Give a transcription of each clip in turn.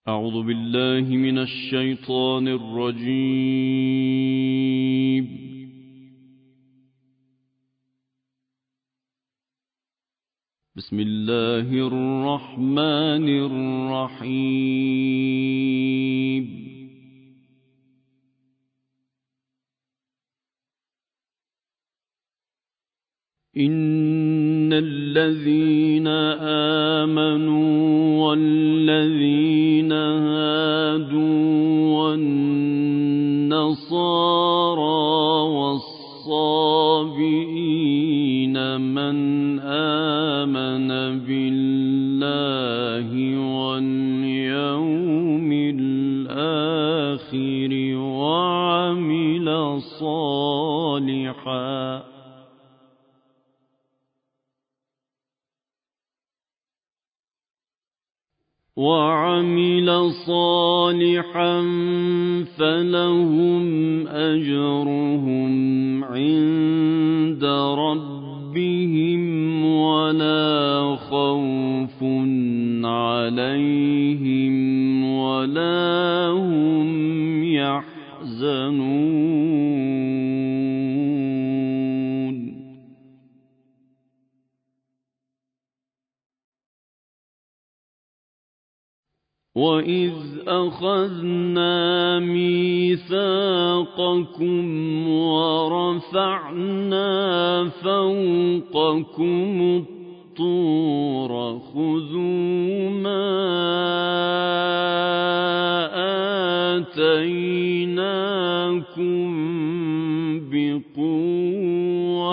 أعوذ بالله من الشيطان الرجيم. بسم الله الرحمن الرحيم. إن الذين آمنوا والذين هادوا والنصارى والصابئين من آمن بالله واليوم الآخر وعمل صالحا فلهم أجرهم عند ربهم ولا خوف عليهم ولا هم يحزنون. وَإِذْ أَخَذْنَا مِيثَاقَكُمْ وَرَفَعْنَا فَوْقَكُمُ الطُّورَ خُذُوا مَا آتَيْنَاكُمْ بِقُوَّةٍ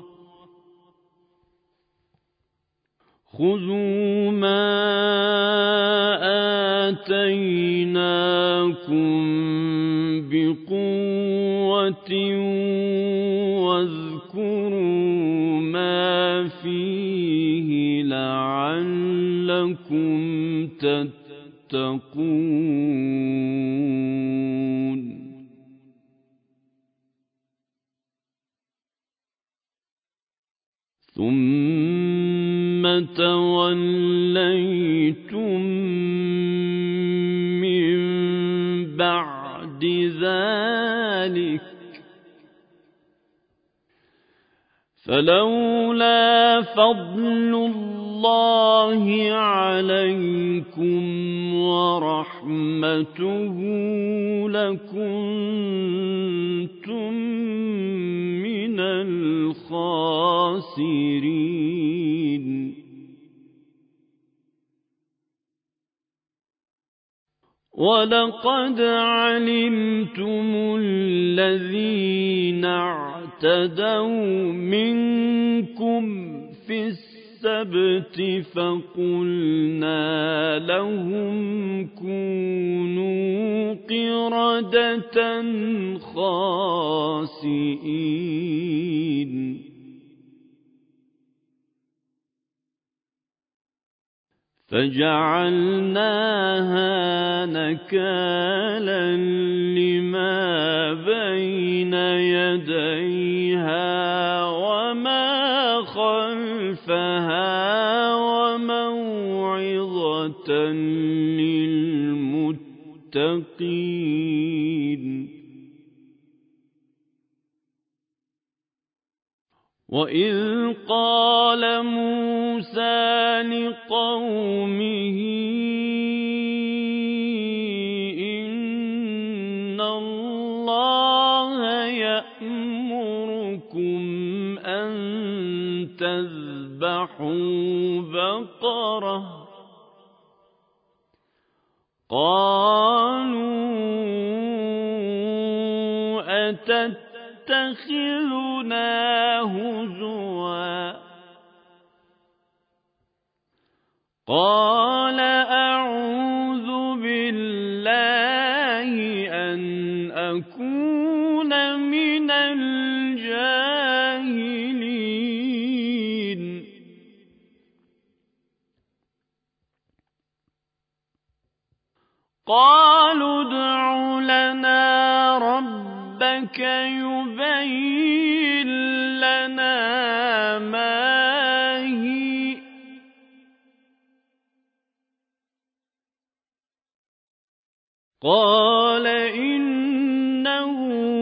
واذكروا ما فيه لعلكم تتقون. ثم توليتم من بعد ذلك فلولا فضل الله عليكم ورحمته لكنتم من الخاسرين. وَلَقَدْ عَلِمْتُمُ الَّذِينَ اعْتَدَوْا مِنكُمْ فِي السَّبْتِ فَقُلْنَا لَهُمْ كُونُوا قِرَدَةً خَاسِئِينَ. فَجَعَلْنَاهَا نَكَالًا لِمَا بَيْنَ يَدَيْهَا وَمَا خَلْفَهَا وَمَوْعِظَةً لِلْمُتَّقِينَ. وَإِذْ قَالَ مُوسَىٰ لِقَوْمِهِ إِنَّ اللَّهَ يَأْمُرُكُمْ أَن تَذْبَحُوا بَقَرَةً. قَالُوا أَتَتَّخِذُنَا هُزُوًا. قَالَ أَعُوذُ بِاللَّهِ أَنْ أَكُونَ مِنَ الْجَاهِلِينَ. قَالُوا ادْعُ لَنَا رَبَّكَ يُبَيِّن لَّنَا مَا هِيَ قال إنه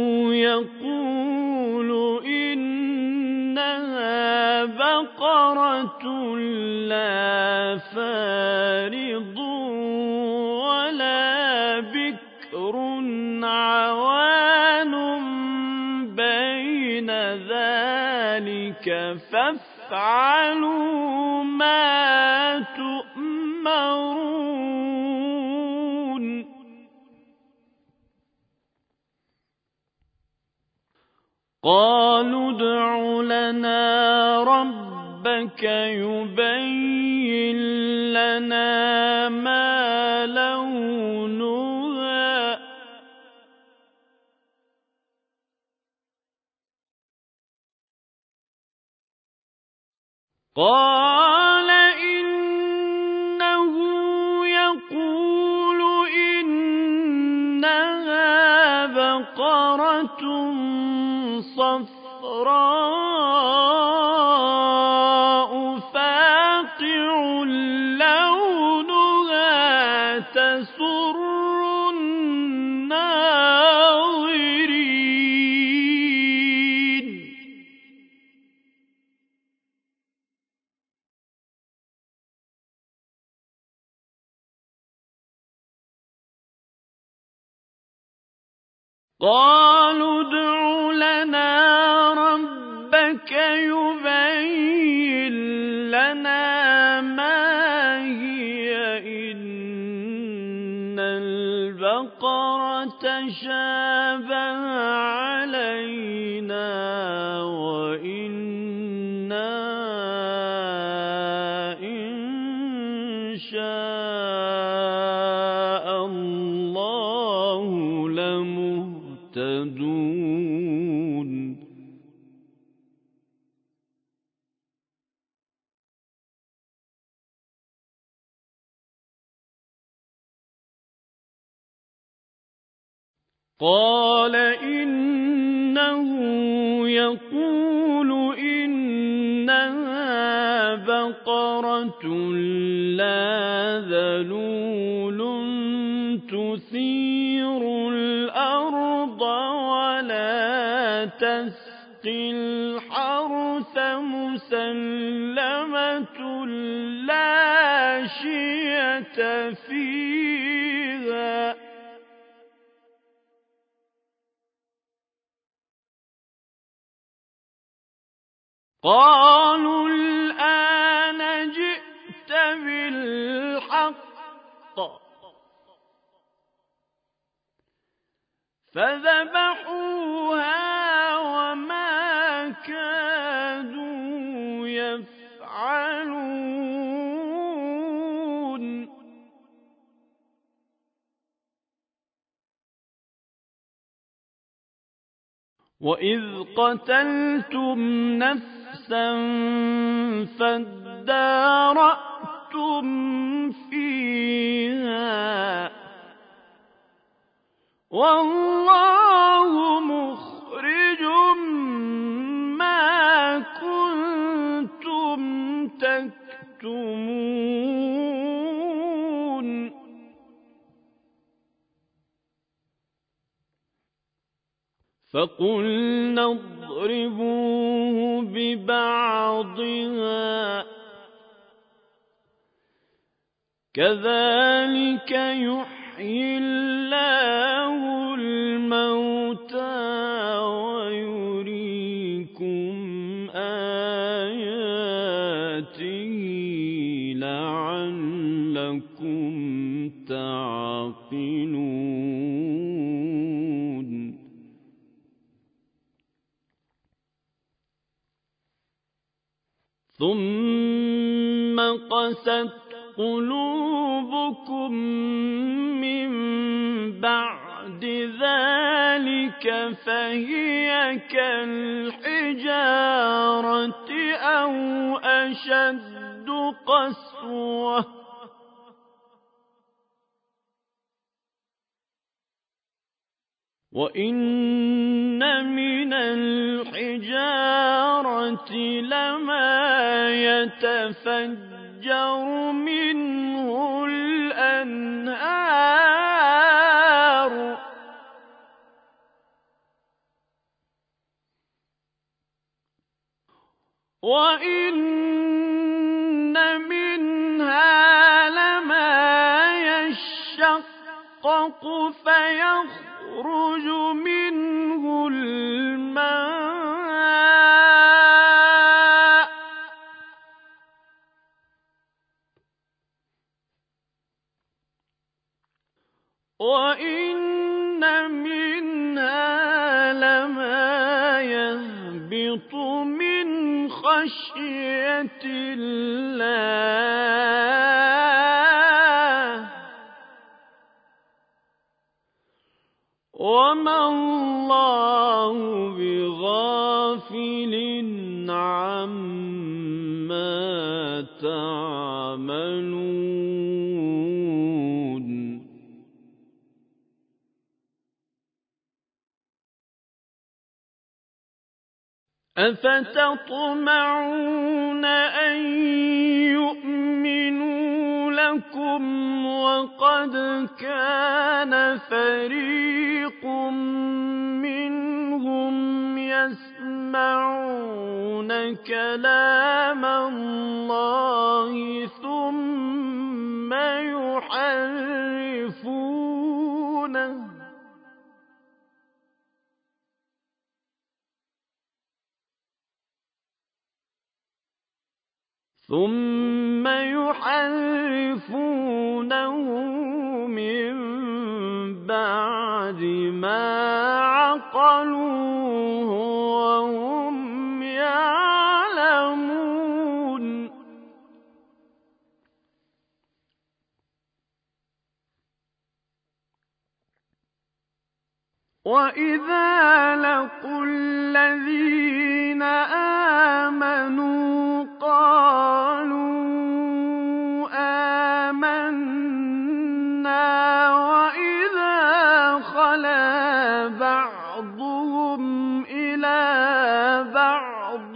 يقول إنها بقرة لا فارض ولا بكر عوان بين ذلك فافعلوا ما تؤمرون قالوا ادع لنا ربك يبين لنا ما لونها قال إنه يقول إنها بقرة صفراء فاقع لونها تسر الناظرين قالوا ادع لنا ربك يبين لنا ما هي إن البقرة شابه علينا وإنا إن شاء الله لمهتدون قال إنه يقول إنها بقرة لا ذلول تثير الأرض ولا تسقي الحرث مسلمة لا شية فيها قالوا الآن جئت بالحق فذبحوها وما كادوا يفعلون وإذ قتلتم نفسا فادارأتم فيها والله مخرج ما كنتم تكتمون فقلنا اضربوه ببعضها كذلك يحيي الله الموتى ويريكم آياته لعلكم تعقلون ثم قست قلوبكم من بعد ذلك فهي كالحجارة أو أشد قسوة وإن من الحجارة لما يتفجر منه الأنهار وَإِنَّ مِنْهَا لَمَا يَشَّقَّقُ فَيَخْرُجُ مِنْهُ الْمَاءُ وَإِنَّ مِنْهَا لَمَا يَهْبِطُ مِنْ خَشْيَةِ اللَّهِ وَمَا اللَّهُ بِغَافِلٍ عَمَّا تَعْمَلُونَ أَفَتَطْمَعُونَ أَن يُؤْمِنُوا لَكُمْ وَقَدْ كَانَ فَرِيقٌ مِّنْهُمْ يَسْمَعُونَ كَلَامَ اللَّهِ ثُمَّ يُحَرِّفُونَهُ مِن بَعْدِ مَا عَقَلُوهُ وَهُمْ يَعْلَمُونَ وَإِذَا لَقُوا الَّذِينَ آمَنُوا قَالُوا آمَنَّا وَإِذَا خَلَا بَعْضُهُمْ إِلَىٰ بَعْضٍ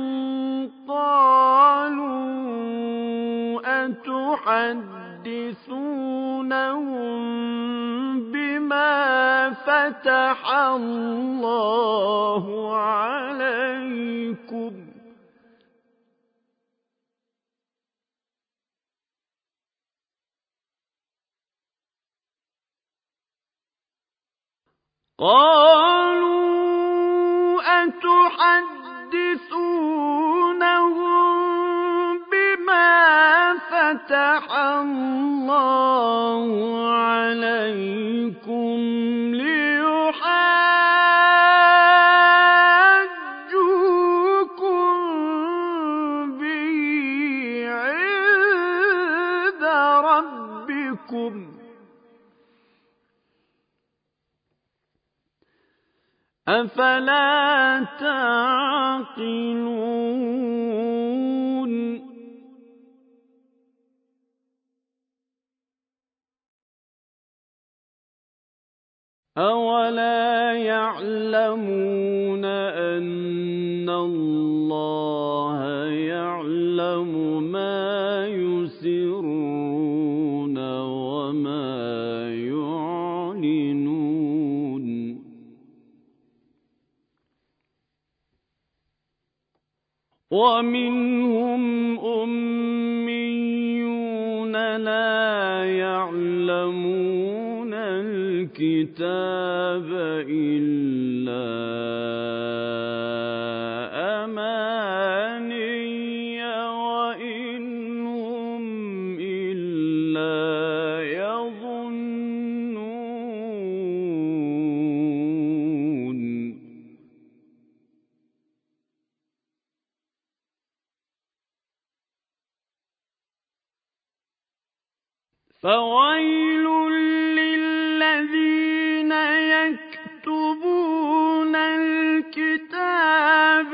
قَالُوا أَتُحَدِّثُونَهُم بِمَا فَتَحَ اللَّهُ عَلَيْكُمْ لِيُحَاجُّوكُم بِهِ عِندَ رَبِّكُمْ ۚ أَفَلَا تَعْقِلُونَ أَوَلَا يَعْلَمُونَ أَنَّ اللَّهَ يَعْلَمُ مَا يُسِرُّونَ وَمَا يُعْلِنُونَ وَمِنْهُمْ أُمِّيُّونَ لَا يَعْلَمُونَ الْكِتَابَ إِلَّا أَمَانِيَّ وَإِنْ هُمْ إِلَّا يَظُنُّونَ فَوَيْلٌ لِّلَّذِينَ يَكْتُبُونَ الْكِتَابَ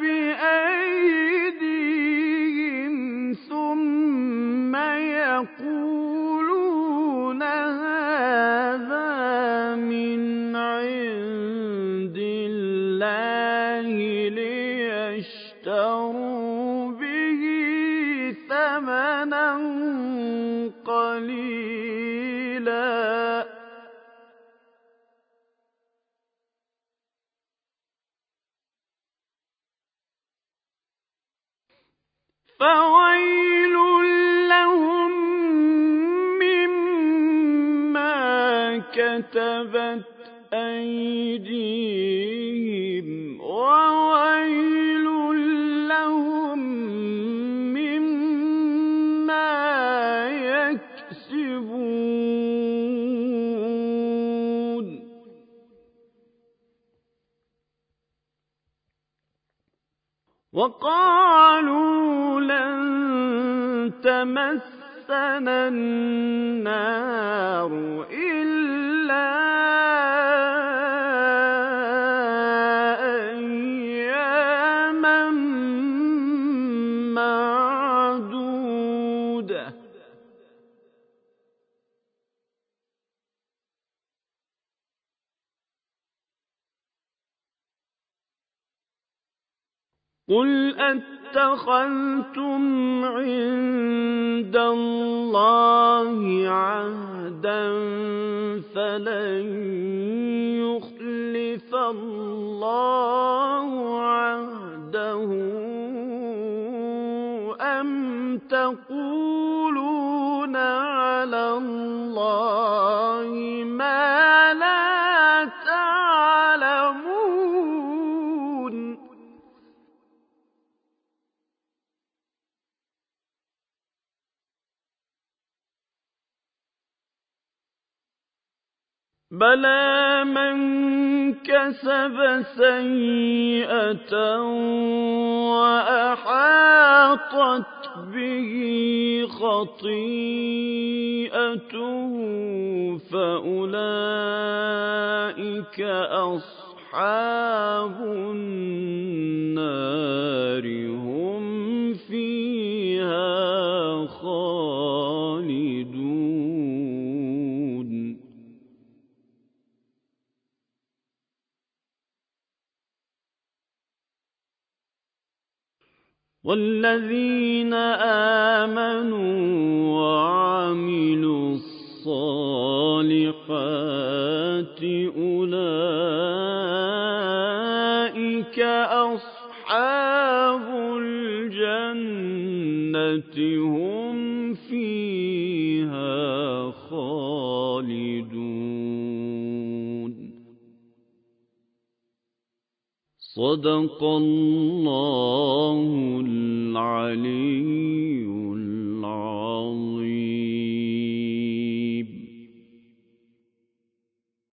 بِأَيْدِيهِمْ ثُمَّ يَقُولُونَ هَٰذَا مِنْ عِندِ اللَّهِ لِيَشْتَرُوا بِهِ ثَمَنًا قَلِيلًا فويل لهم مما كتبت أيديهم وويل لهم مما يكسبون وقالوا لن تمسنا النار إلا أياما معدودة قل أتخذتم عند الله عهدا فلن يخلف الله عهده أم تقولون على الله ما لا تعلمون بلى من كسب سيئة وأحاطت به خطيئته فأولئك أصحاب النار هم فيها خالدون والذين آمنوا وعملوا الصالحات أولئك أصحاب الجنة هم فيها خالدون صدق الله العلي